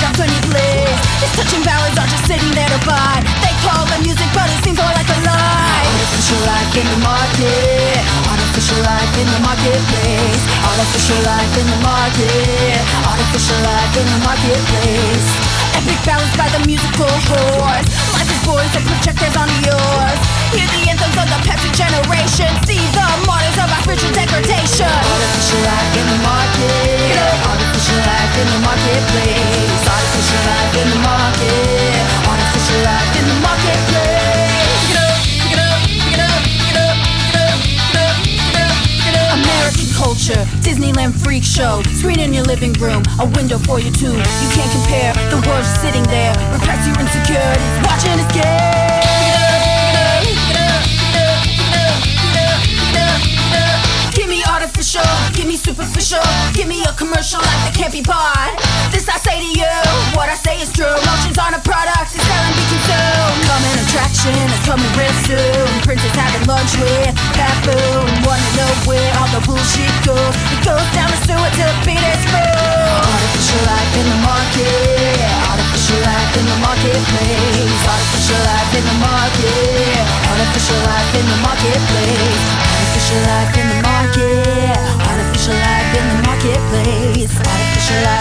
stops when he plays. His touching ballads are just sitting there to buy. They call the music, but it seems more like a lie. Artificial life in the market, artificial life in the marketplace, artificial life in the market, artificial life in the marketplace. Epic ballads by the musical horse. Life is boys and projectors on yours. Hear the anthems of the Pepsi generation. See the martyrs of our spiritual degradation. Artificial life in the market, artificial life in the marketplace, artificial life in the market, artificial life in the marketplace. Pick it up, pick it up, pick it up, pick it up, pick it up, pick it up, pick it up, pick it up. American culture, Disneyland freak show. Screen in your living room, a window for you too. You can't compare, the world's sitting there. Repress your insecurities, watching us get. Give me artificial, give me superficial, give me a commercial life that can't be bought. This I say to you, what I say is true. Emotions aren't a product, it's selling be consumed. Coming attraction, it's coming real soon. Princess having lunch with baboon. Wanna know where all the bullshit goes? It goes down the sewer till the beat is full. Artificial life in the market, artificial life in the marketplace, artificial life in the market, artificial life in the marketplace, artificial life in the market, artificial life in the marketplace, artificial life.